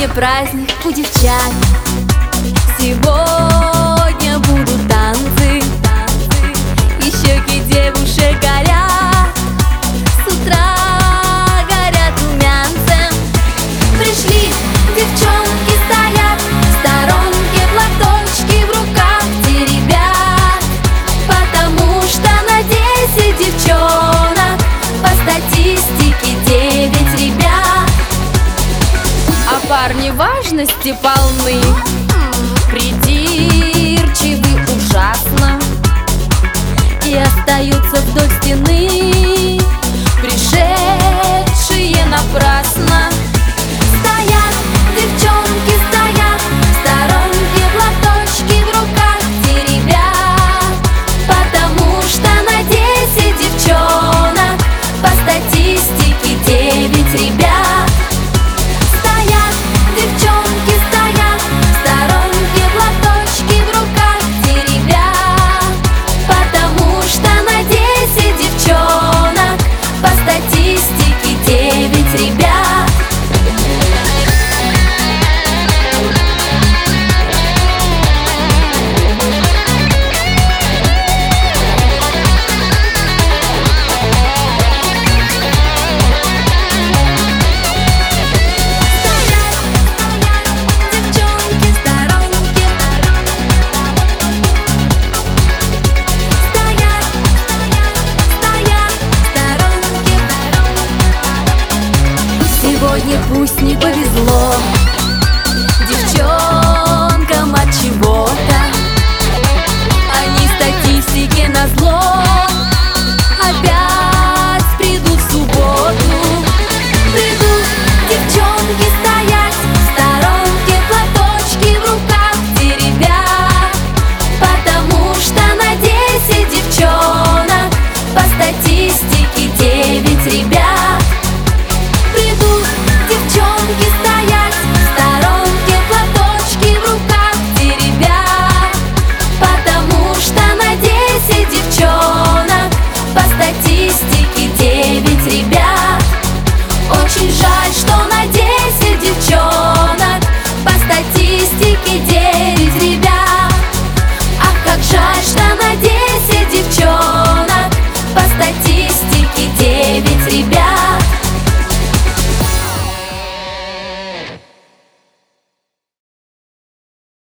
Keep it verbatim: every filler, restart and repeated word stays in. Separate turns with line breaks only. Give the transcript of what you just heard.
Сегодня праздник у девчат, сегодня будут танцы, и щеки девушек горят, с утра горят румянцем. Пришли девчонки, стоят в сторонке, платочки в руках теребят, потому что на десять девчонок по статистике девять ребят. А парни важности полны, придирчивы ужасно, и остаются вдоль стены, пришедшие напрасно. Стоят девчонки, стоят в сторонке, платочки в руках теребят, потому что на десять девчонок по статистике девять ребят. Девчонки стоят в сторонке, платочки в руках теребят, потому что на десять девчонок по статистике девять ребят. Сегодня пусть не повезло,